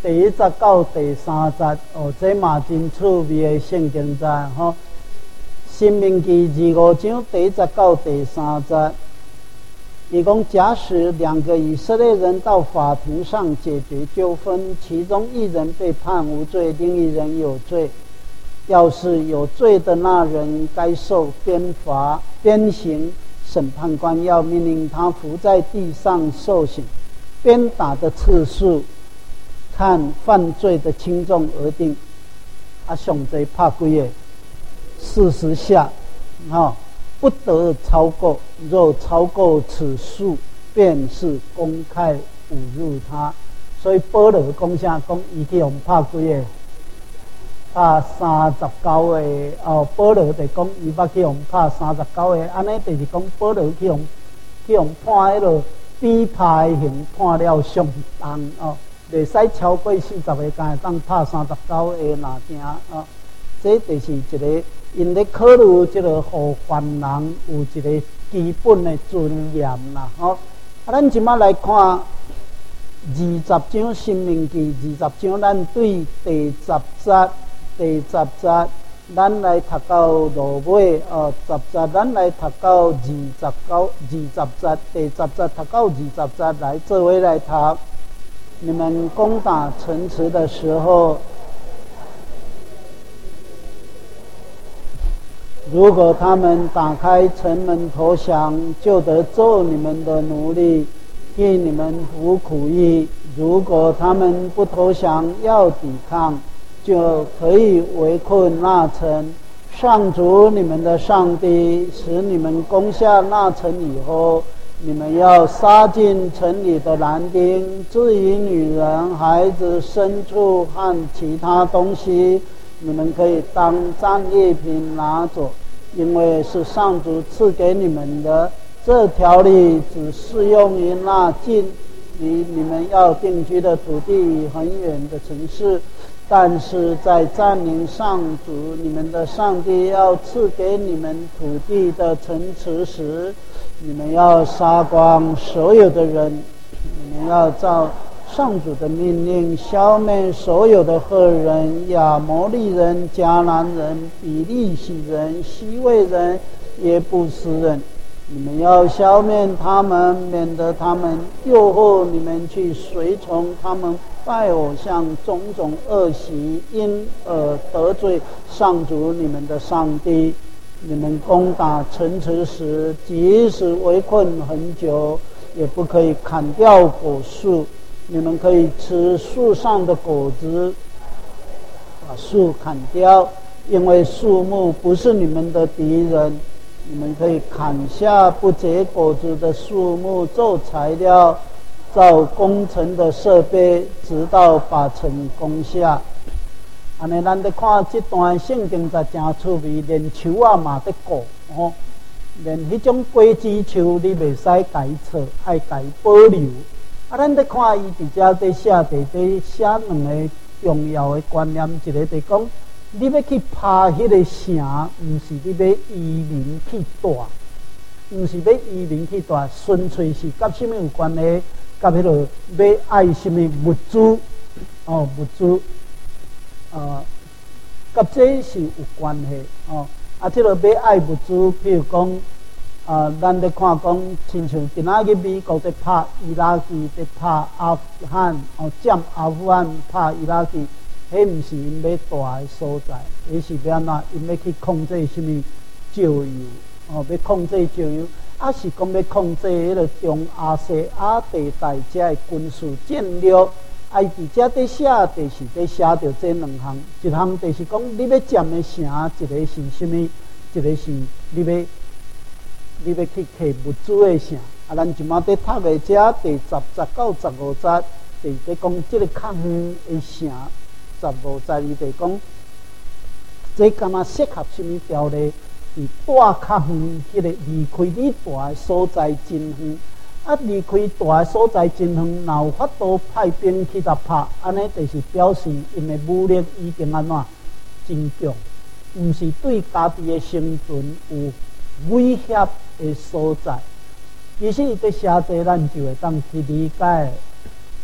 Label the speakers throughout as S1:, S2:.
S1: 第1节到第3节，这嘛真趣味的圣经在吼。申命记25章第1节到第3节，伊讲假使2个以色列人到法庭上解决纠纷，其中一人被判无罪，另一人有罪。要是有罪的那人该受鞭罚、鞭刑，审判官要命令他伏在地上受刑，鞭打的次数看犯罪的轻重而定。上最拍几个40下，不得超过，若超过此数，便是公开侮辱他。所以保罗讲啥？讲伊去用拍几个？拍39个。保罗就讲伊捌去用拍39个，安尼就是讲保罗去用判迄落比拍的刑判了上重袂使超过40个，才当拍39个拿定这就是一个因咧考虑即个互犯人有一个基本的尊严啦咱即马来看20章申命记20章，咱对第10节咱来读到落尾10节咱来读到20节，第10节读到20节来做伙来读。你们攻打城池的时候，如果他们打开城门投降，就得做你们的奴隶，替你们服苦役；如果他们不投降，要抵抗，就可以围困那城。上主你们的上帝使你们攻下那城以后，你们要杀进城里的男丁，至于女人、孩子、牲畜和其他东西，你们可以当战利品拿走，因为是上主赐给你们的。这条例只适用于那近离你们要定居的土地与很远的城市，但是在占领上主你们的上帝要赐给你们土地的城池时，你们要杀光所有的人，你们要照上主的命令消灭所有的赫人、亚摩利人、迦南人、比利洗人、西魏人、耶布斯人。你们要消灭他们，免得他们诱惑你们去随从他们拜偶像种种恶习，因而得罪上主你们的上帝。你们攻打城池时，即使围困很久，也不可以砍掉果树。你们可以吃树上的果子，把树砍掉，因为树木不是你们的敌人。你们可以砍下不结果子的树木做材料，造工程的设备，直到把城攻下。安尼，咱咧看这段圣经才真趣味，连树啊嘛在顾连迄种果子树你袂使改错，爱改保留。咱咧看伊伫遮在写写两个重要的观念，一个就讲。你要去拍迄个城，毋是你要移民去住，毋是要移民去住，纯粹是甲什么有关系？甲迄落要爱什么物资物资甲这是有关系这落要爱物资，譬如讲咱咧看讲，亲像今仔日美国在拍伊拉克，在拍阿富汗占阿富汗，拍伊拉克。迄毋是因要住的所在，迄是要安怎？因要去控制什么石油要控制石油，是讲要控制迄个中亚西亚地带遮的军事战略。伊伫遮在写的是在写着这两项，一项就是讲你要占的城，一个是什么？一个是你要去摕物资的城。咱即马在读的遮第10节到15节，就是在讲这个较远的城。15节伊就讲，这敢若适合什么条例？是带较远，迄个离开你住的所在真远。离开住的所在真远，若有法度派兵去甲拍，安尼就是表示因的武力已经安怎真强，毋是对家己的生存有威胁的所在。其实伊在写这，咱就会当去理解。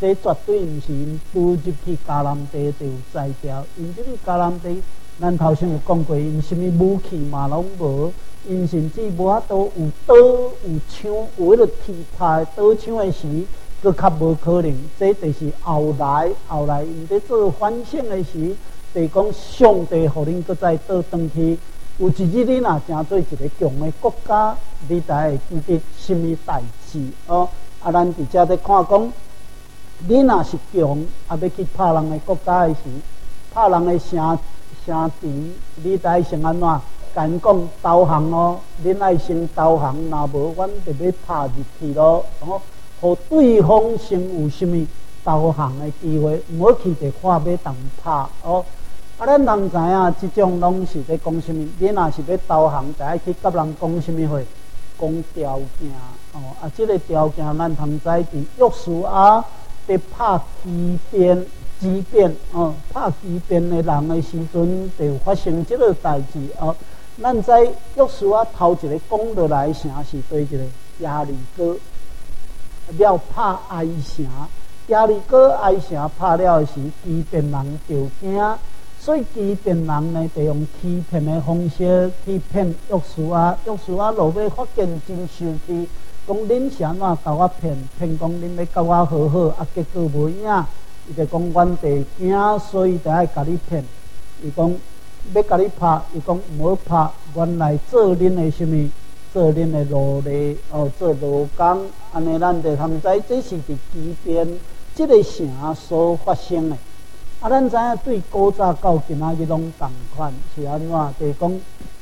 S1: 这绝对毋是因拄入去迦南地就有才调，因入去迦南地，咱头先有讲过，因什么武器嘛拢无，因甚至无法度有刀有枪，有迄个铁拍刀枪的时，佫较无可能。这就是后来因咧做反省的时，就是讲上帝互恁佫再倒转去。有一日你若成做一个强的国家，你才会记得什么代志哦。啊，咱伫遮咧看讲。你若是强，啊要去拍人的国家的时，拍人的城池，你得先安怎？甲因讲投降哦，恁爱先投降，若无，阮就要拍入去咯。哦，互对方先有啥物投降的机会，唔好去就看要当拍哦。啊，咱人知影，即种拢是咧讲啥物？你若是要投降，就爱去甲人讲啥物话？讲条件哦。啊，即个条件咱通知伫约书亚。伫拍畸变哦，拍畸变的人的时阵，就发生这个代志哦。咱在约书亚头一个讲落来城是对一个亚利哥，了拍哀城，亚利哥哀城拍了时，畸变人就惊，所以畸变人呢，就用欺骗的方式去骗约书亚。约书亚落尾发现真生气。讲恁是安怎甲我骗讲恁要甲我好好，啊结果无影，伊就讲阮地惊，所以就爱甲你骗。伊讲要甲你拍，伊讲唔好拍，原来做恁的什么？做恁的奴隶哦，做劳工，安尼咱就通知这是伫畸变即个城所发生的。啊，咱知影对古早到今仔日拢同款，是安怎？就是讲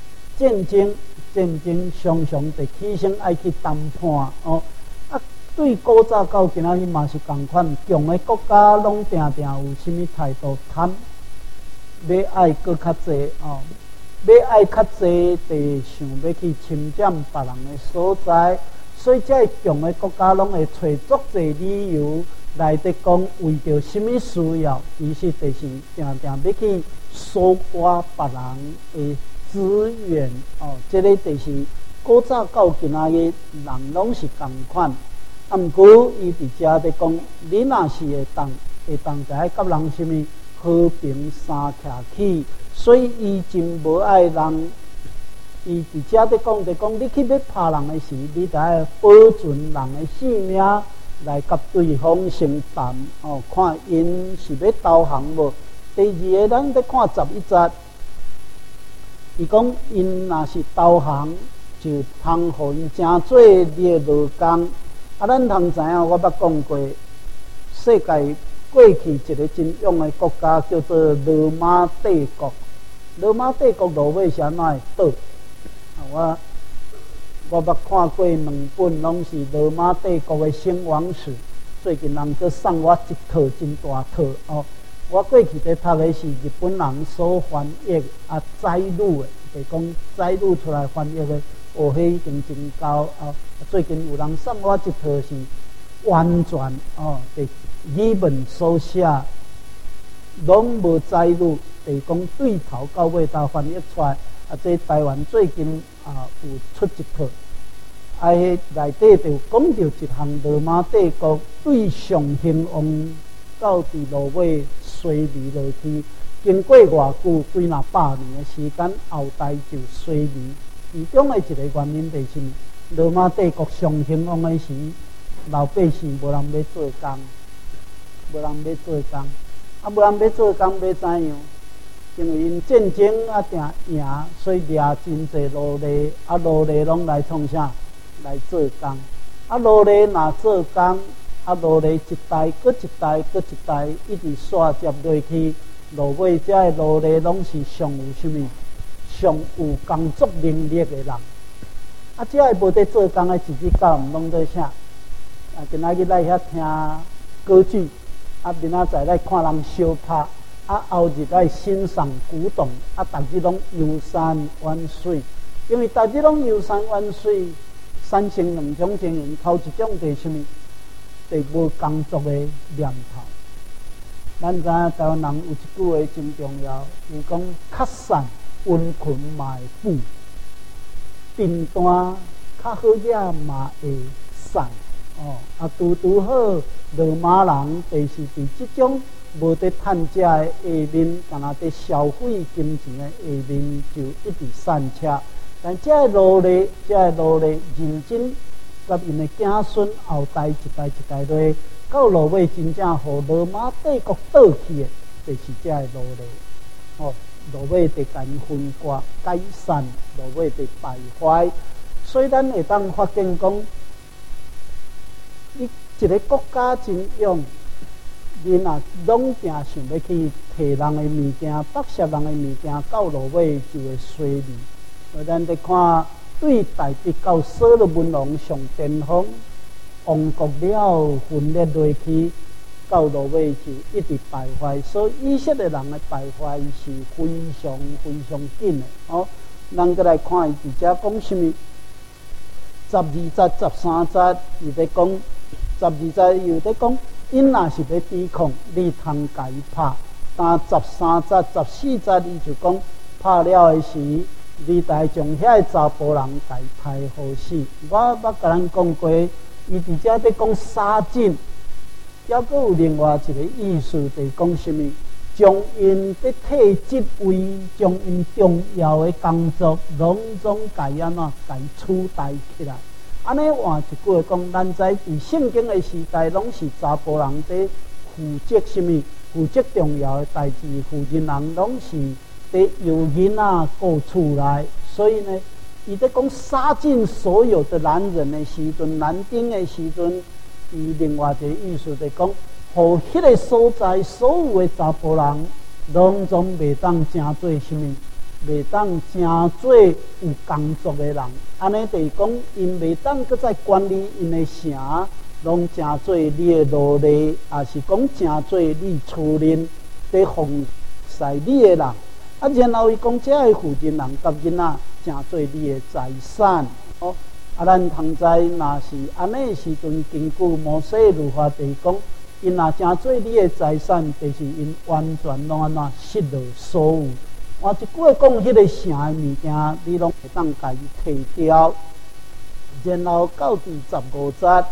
S1: 战争常常得起身爱去谈判哦。啊，对古早到今仔日嘛是同款，强的国家拢定有什么态度？贪，要爱搁较济哦，要爱较济，就想要去侵占别人的所在，所以这强的国家拢会找足济理由来得讲，为着什么需要，其实就是定要去搜刮别人的资源哦，这个就是古早到今仔日人拢是同款。啊，毋过伊伫遮咧讲，你若是会当就爱甲人什么和平相徛起，所以伊真无爱人。伊伫遮咧讲就讲，你去要拍人的时，你就爱保存人的性命，来甲对方相谈哦，看因是要投降无。第二个，咱咧看11节。伊讲，因若是投降，就通互因真做列劳工。啊，咱通知影，我捌讲过，世界过去一个真勇的国家叫做罗马帝国。罗马帝国落尾是安怎会倒？我捌看过2本，拢是罗马帝国的兴亡史。最近人搁送我一套真大套哦。我过去在读的是日本人所翻译摘录的，就是讲摘录出来翻译的，哦，迄已经真高啊！最近有人送我一套是完全哦，伫语文所写，拢无摘录，就是讲对头到尾都翻译出来。啊，这台湾最近有出一套，迄内底就讲到一项罗马帝国对上兴旺到伫落尾。衰微落去，经过偌久，几若100年的时间，后代就衰微。其中的一个原因就是，罗马帝国上兴旺的时，老百姓无人要做工，无人要做工，无人要做工要怎样？因为因战争定赢，所以掠真济奴隶，奴隶拢来创啥？来做工。奴隶若做工。奴隶一代搁一代搁一代，一直刷接落去，落尾这个奴隶拢是上有什么？上有工作能力的人。这个无得做工的一日到晚拢在啥？今仔日来遐听歌剧，明仔载来看人相拍，后日来欣赏古董，逐日拢游山玩水。因为逐日拢游山玩水，产生2种情形，头一种就是什么？就无工作的念头。咱知影台湾人有一句话真重要，伊讲较散温困嘛会富，贫惰较好惹嘛会散。 拄好罗马人就是伫即种无得趁食的下面，干那伫消费金钱的下面，就一直散车。但这努力，认真，甲因的子孙后代一代落，到落尾真正互罗马帝国倒去的，就是这努力。落尾得甲因分割、解散，落尾得败坏。所以咱会当发现讲，一个国家真勇，人啊拢定想要去摕人的物件、剥削人的物件，到落尾就会衰微。所以咱得看，对大必到所罗门王上巅峰，王国了分裂落去，到落尾就一直败坏。所以以色列人的败坏是非常紧的。咱再来看伊伫遮讲什么？12节、13节，伊在讲12节又在讲，因若是要抵抗，你通甲伊拍。但13节、14节，伊就讲拍了的时，你得将遐查甫人甲伊杀好死。我甲咱讲过，伊伫遮在讲杀尽，还佫有另外一个意思，就是讲什么？将因伫替职位，将因重要的工作，拢总甲伊安怎甲伊取代起来。安尼换一句话讲，咱在伫圣经的时代，拢是查甫人伫负责什么？负责重要的代志，负责人拢是伫由囡仔顾厝内。所以呢，伊在讲杀尽所有的男人的时阵，男丁的时阵，伊另外一个意思就是讲。互迄个所在所有的查甫人，拢总袂当成做什么？袂当成做有工作的人。安尼就是讲，因袂当搁再管理因的城，拢成做你的奴隶，也是讲成做你厝人伫奉侍你的人。然后伊讲，这个负责人甲囡仔成做你的财产。咱通知，若是安尼的时阵，根据摩西律法就是讲。因若成做你的财产，就是因完全拢安怎失落所有。换一句话讲，迄个城的物件，你拢会当甲伊摕掉。然后到第15节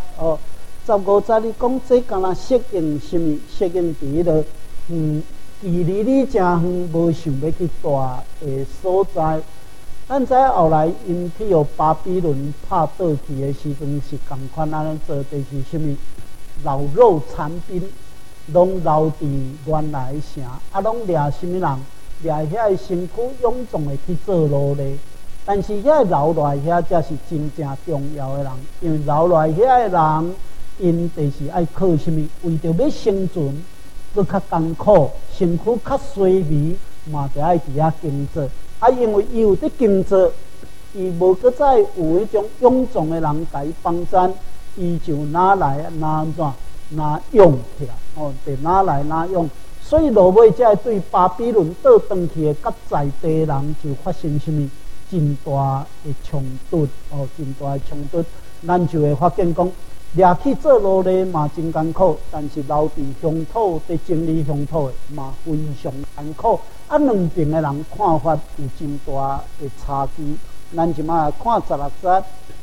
S1: ，15节你讲这敢若适应什么？适应伫迄个距离你诚远，无想要去住的所在。咱知后来因去互巴比伦拍倒去的时阵，是共款安尼做，就是什么？老肉残兵，拢留伫原来的城，拢掠什么人？掠遐个身躯臃肿的去做奴隶。但是遐留落来遐才是真正重要的人，因为留落来遐个人，因就是爱靠什么？为着要生存，搁较艰苦，身躯较衰微，嘛就爱伫遐工作。因为伊有伫工作，伊无搁再有迄种臃肿的人甲伊帮衬。伊就拿来拿安怎拿用起来，就拿来拿用。所以落尾才对巴比伦倒转去的甲在地人就发生什么真大的冲突，真大的冲突。咱就会发现讲，掠去做奴隶嘛真艰苦，但是留伫乡土伫整理乡土的嘛非常艰苦。两边的人看法有真大的差距。咱即马来看16节。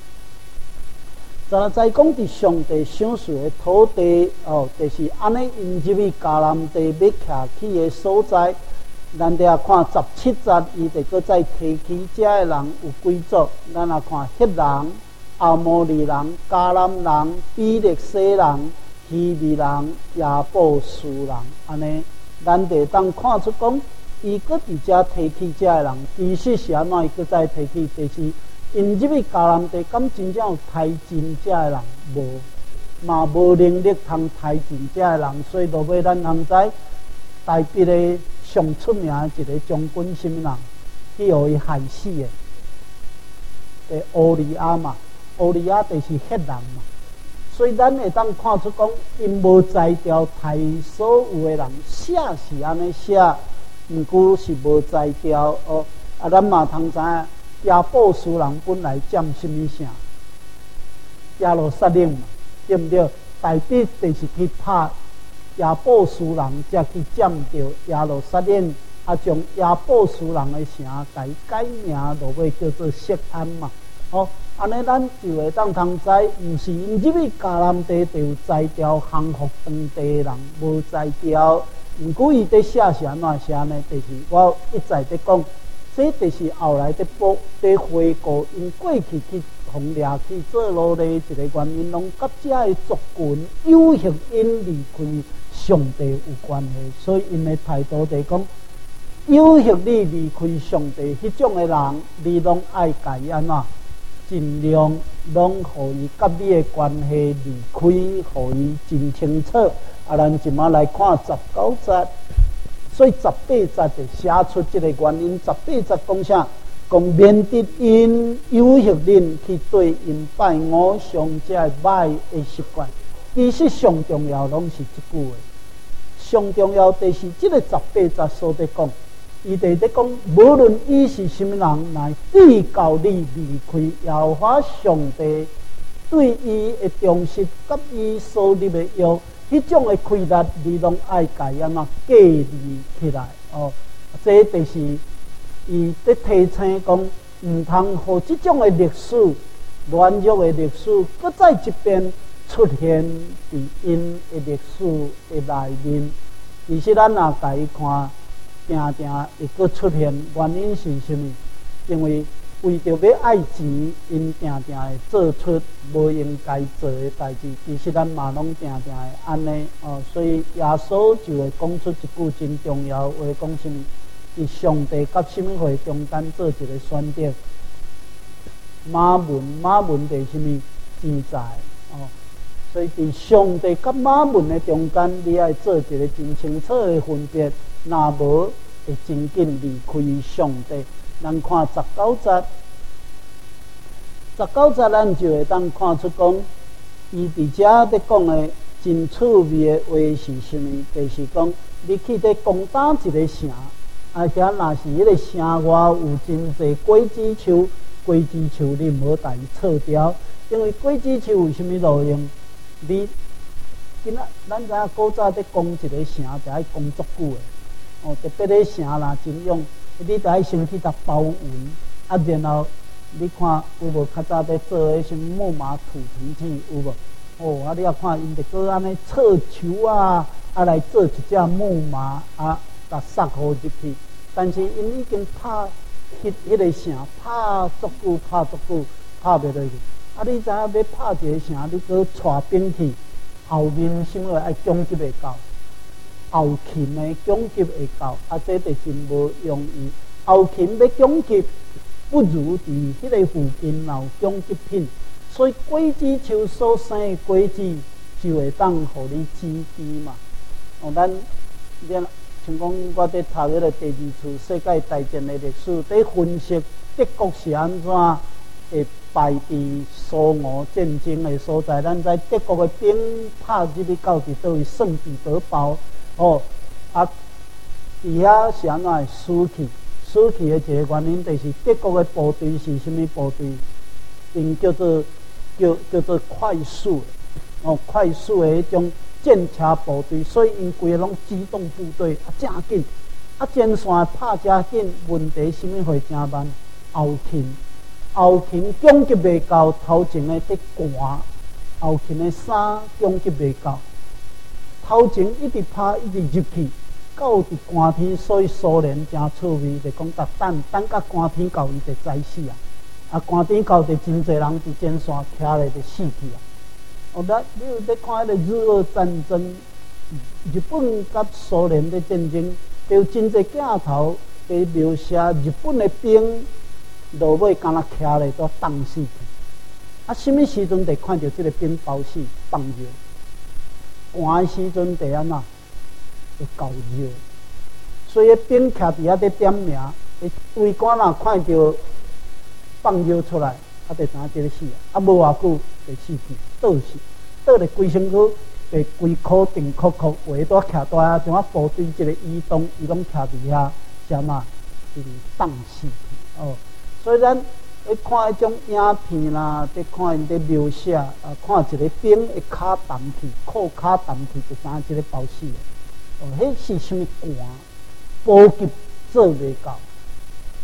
S1: 在讲伫上帝赏赐的土地，就是安尼因入去迦南地要徛起的所在。咱得看17节，伊就搁再提起遮的人有几族。咱来看赫人、阿摩利人、迦南人、比利洗人、希利人、亚布斯人，安尼咱得当看出讲，伊搁伫遮提起遮的人，其实是安怎？伊搁再提起，就是。因入去迦南地，敢真正有杀尽遮的人无？嘛无能力通杀尽遮的人，所以落尾咱通知台北的上出名的一个将军什么人，去互伊害死的，的乌利亚嘛，乌利亚就是赫人嘛。所以咱会当看出讲，因无裁掉杀所有的人，写是安尼写，毋过是无裁掉咱嘛通知影。亚布斯人本来占什么城？耶路撒冷嘛，对不对？大必就是去拍亚布斯人，才去占到耶路撒冷，将亚布斯人的城改名落尾叫做锡安嘛。 哦，安尼咱就会当通知，毋是因入去迦南地就有宰掉降服当地人，无宰掉。毋过伊伫写是安怎写呢？就是我一再伫讲，这就是后来伫回顾因过去去互掠去做奴隶一个原因，拢甲遮个族群有幸因离开上帝有关系，所以因的态度就讲。有幸你离开上帝，迄种的人，你拢爱家己安怎，尽量拢互伊甲你的关系离开，互伊真清楚。啊，咱即马来看19节，所以18节就写出即个原因。18节讲啥？讲免得因有幸恁去对因拜偶像这歹的习惯。其实上重要拢是即句话，上重要就是即个18节所在讲。伊伫咧讲，无论伊是什么人，来对教你离开耶和华上帝对伊的重视，甲伊所立的约，迄种的规律，你拢爱家己安怎建立起来哦。这就是伊伫提醒讲，毋通互即种的历史、软弱的历史，搁再一遍出现伫因的历史的内面。其实咱若家己看。定定会搁出现，原因是什么？因为为着要爱钱，因定定会做出无应该做的代志。其实咱嘛拢定定会安尼哦，所以耶稣就会讲出一句真重要话，讲什么？伫上帝甲什么会中间做一个选择。马门就是什么？钱财哦。所以伫上帝甲马门的中间，你爱做一个真清楚的分别。若无会真紧离开上帝。咱看19节，19节咱就会当看出讲，伊伫遮伫讲的真趣味的话是什么？就是讲，你去伫攻打一个城，啊，遐若是迄个城外有真侪果子树，果子树你唔好带伊撤掉，因为果子树有什么路用？你今仔咱知影古早伫攻一个城，就爱攻足久的。哦，特别咧城啦，真用，你得爱先去甲包围，啊，然后你看有无较早在做迄什木马土藤子有无？哦，啊，你要看因得搁安尼刺球啊，啊来做一只木马啊，甲塞好入去。但是因已经拍迄个城，拍足久，拍袂落去。啊，你知影要拍一个城，你搁带兵去，后面什么爱攻击袂到。后勤的攻击会到，啊，这就真无容易。后勤要攻击，不如伫迄个附近有攻击品，所以果子树所生的果子就会当互你支持嘛。哦，咱像讲我伫读迄个第二次世界大战的历史，伫分析德国是安怎会败伫苏俄战争的所在。咱知德国的兵拍入去到伫倒位圣彼得堡。哦，啊，伫遐是安怎会死去？死去的一个原因，就是德国的部队是什么部队？因叫做快速哦，快速的迄种战车部队，所以因规个拢机动部队啊，正紧啊，前线拍正紧，问题什么会正慢？后勤攻击袂到，头前的伫寒，后勤的衫攻击袂到。头前一直拍，一直入去，到伫寒天，所以苏联真趣味，就讲等到寒天到，伊就栽死啊！啊，寒天到就真侪人伫前线徛咧就死去啊！哦，你有咧看迄个日俄战争，日本甲苏联的战争，有真侪镜头伫描写日本的兵落尾敢若徛咧都冻死去。啊，什么时阵就看到这个兵包死放热？寒的时阵地安怎会够热，所以兵徛伫遐咧点名，围观若看到放热出来，啊，就知影这个死啊，无偌久就死去，倒咧规身躯，被规箍定扣，围拄徛大啊，像啊部队一个移动，伊拢徛伫遐，啥嘛，就是冻死去哦。所以咱咧看迄种影片啦，咧看因咧描写啊，看一个兵会骹澹去，裤骹澹去，就知影即个包死了。哦，迄是什么寒？补给做袂到，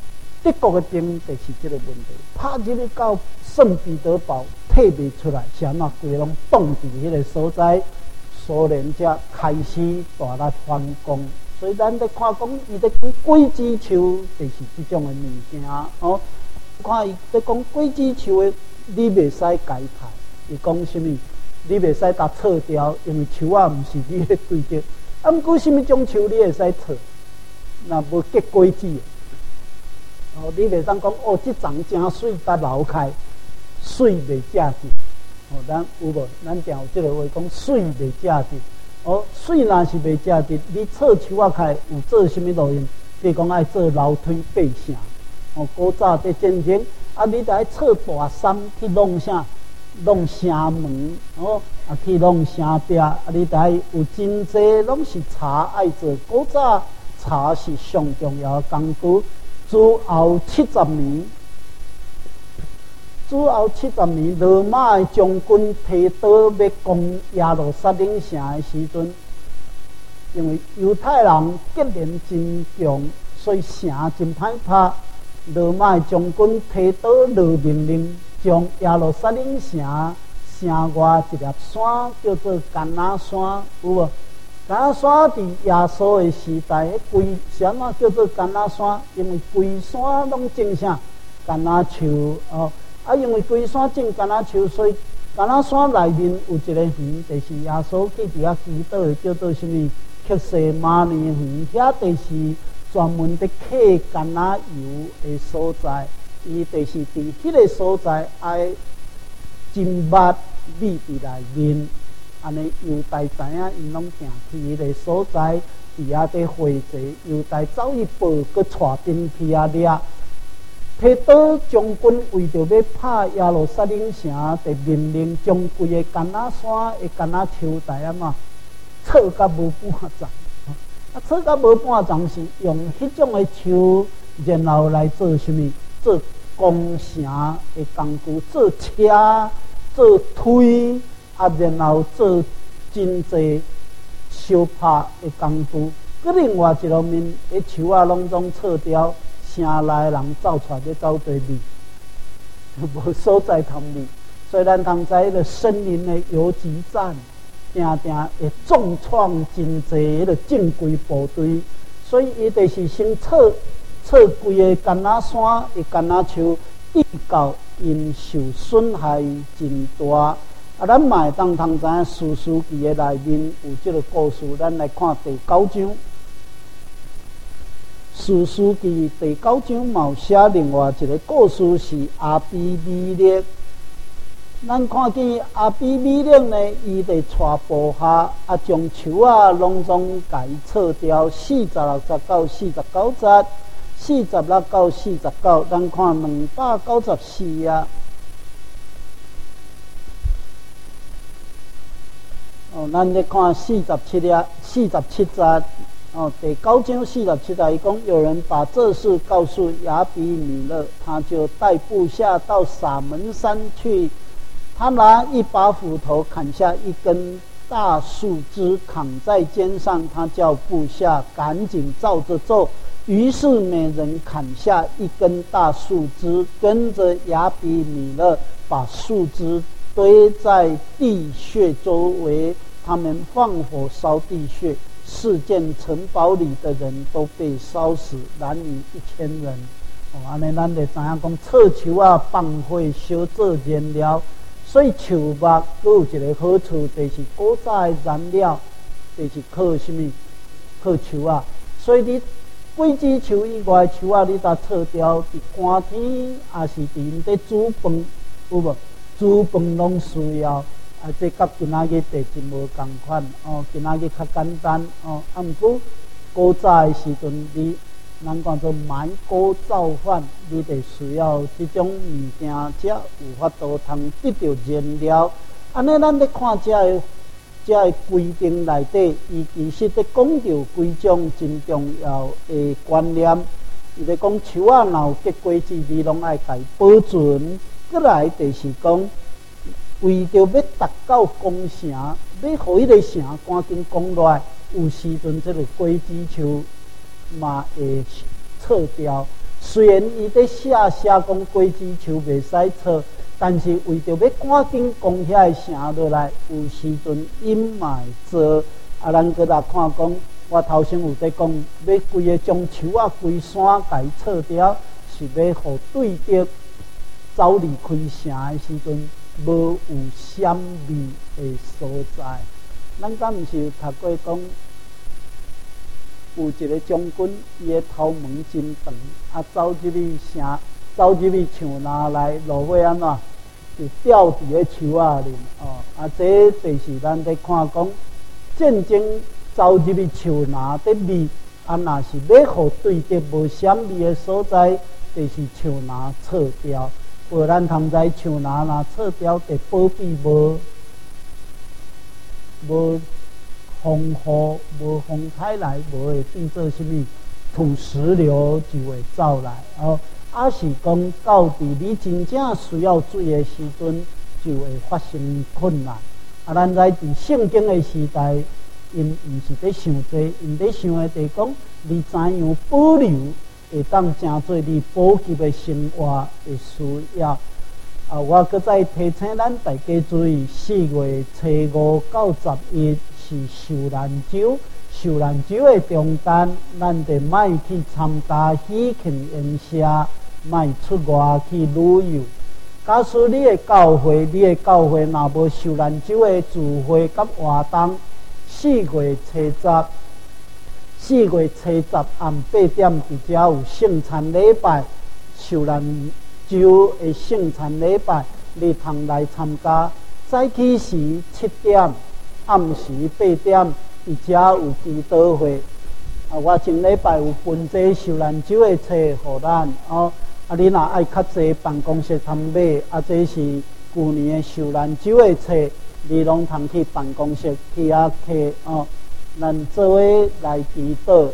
S1: 德国的兵就是这个问题，拍入去到圣彼得堡，退不出来，啥那规拢冻伫迄个所在，苏联才开始大力反攻。所以咱咧看讲，伊咧讲鬼子树，就是这种的物件哦。看伊咧讲鬼子树的，你袂使解开。伊讲什么？你袂使甲撤掉，因为树啊，毋是你的规则。啊，毋过什么种树你会使撤？那无结果子。哦，你袂当讲哦，这丛真水，甲流开，水袂价值。哦，咱有无？咱定有这个话讲，水袂价值。哦，水若是袂价值，你撤树啊开有做什么路用？比如讲爱做楼梯爬城。哦，古早伫战争，啊，你得爱撤大山去弄啥？弄城门，哦，啊去弄城壁，啊你得有真济拢是茶爱做。古早茶是上重要的工具。之后70年，罗马的将军提刀要攻耶路撒冷城的时阵，因为犹太人结连真强，所以城真歹拍。罗马的将军提刀下命令。将耶路撒冷城外一粒山叫做橄榄山，有无？橄榄山伫耶稣的时代，规啥啊叫做橄榄山？因为规山拢种啥橄榄树哦。啊，因为规山种橄榄树，所以橄榄山内面有一个园，就是耶稣去伫遐祈祷的，叫做什么？克西马尼园，遐就是专门伫刻橄榄油的所在。伊就是伫迄个所在爱真捌秘伫内面，安尼犹太知影，因拢行去迄个所在，伫遐伫会坐，犹太走去报，佮带兵去遐掠。提多将军为着要拍耶路撒冷城，就命令将规个橄榄山的橄榄树台啊嘛，错甲无半丛。啊，错甲无半丛是用迄种的树，然后来做什么？做工程的工具，做车、做推，啊，然后做真济烧拍的工具。佮另外一方面，迄树啊拢总撤掉，城内人走出来要走对味，无所在通味。所以咱通知迄个森林的游击战，定定会重创真济迄个正规部队，所以伊就是先撤规个橄榄山的橄榄树，直到因受损害真大。啊，咱嘛会当通知影士师记的内面有这个故事，咱来看第9章。士师记第9章嘛有写另外一个故事，是阿比米勒。咱看见阿比米勒呢，伊就带部下啊，将树啊拢总甲伊撤掉，46节到49节。46到49，咱看294啊。哦，咱咧看47啊，47节。哦，第9章47节，伊讲有人把这事告诉亚比米勒，他就带部下到撒门山去。他拿一把斧头砍下一根大树枝，扛在肩上。他叫部下赶紧照着做。于是每人砍下一根大树枝，跟着亚比米勒把树枝堆在地穴周围，他们放火烧地穴，4间城堡里的人都被烧死，男女1000人。哦，安尼咱就知影讲，撤树啊，放火烧做燃料，所以树木佫有一个好处，就是古早的燃料，就是靠什么？靠树啊，所以你。鬼子树以外的树啊，你甲撤掉，伫寒天也是伫因伫煮饭，有无？煮饭拢需要，啊，这甲今仔日地真无共款哦。今仔日较简单哦，啊，毋过古早的时阵，咱讲做埋锅造饭，你得需要这种物件，才有法度通得到燃料。安尼，咱咧看这个规定内底，伊其实咧讲到几种真重要的观念。伊咧讲树啊，若有结果子，你拢爱家保存。再来就是讲，为着要达到工程，要互迄个城赶紧攻落来，有时阵这个果子树嘛会撤掉。 虽然伊在写讲果子树袂使错，但是为着要赶紧攻遐城落来，有时阵因嘛会做。咱搁来看讲，我头先有在讲，要规个将树啊规山甲伊撤掉，是要互对着走离开城的时阵，无有闪味的所在。咱敢毋是有读过讲？有一个将军，伊的头毛真长，走入去城，走入去树林内，落尾安怎就吊伫个树仔里。这就是咱在看讲战争走入去树林的味，若是要互对着无闪味的所在，就是树林撤掉。无咱通知树林若撤掉，就保庇无风雨无风台来，无会变做什么土石流就会走来。是讲到伫你真正需要水的时阵，就会发生困难。咱在伫圣经的时代，因毋是在想这，因在想的就是讲，你怎样保留会当成做你补给的生活的需要。我搁再提醒咱大家注意，4月初5到11。是受难周，受难周的中间，咱就莫去参加喜庆宴社，莫出外去旅游。假使你的教会若无受难周的聚会甲活动，4月初10暗8点，伫遮有圣餐礼拜，受难周的圣餐礼拜，你通来参加。早起时7点。暗时8点，伫遮有祈祷会。我前礼拜有分这受难周的册互咱。你若爱较济办公室通买，这是去年的受难周的册，你拢通去办公室去摕。咱做伙来祈祷。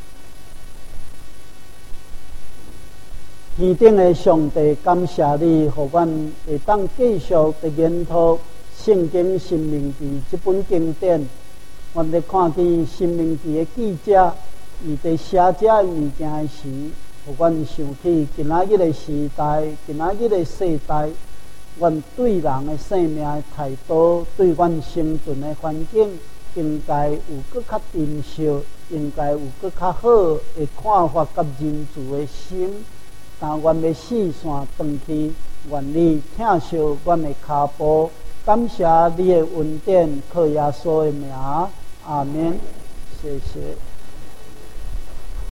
S1: 天顶的上帝，感谢你，互阮会当继续的研讨。圣经《申命记》这本经典，我们看见《申命记》的记者，伊在写这物件时，互阮想起今仔日的时代，今仔日的世代，阮对人的生命的态度，对阮生存的环境，应该有更较珍惜，应该有更较好的看法甲认知的心。但阮要四散转去，愿你疼惜阮的脚步。感谢你的恩典，靠耶稣的名，阿门。谢谢。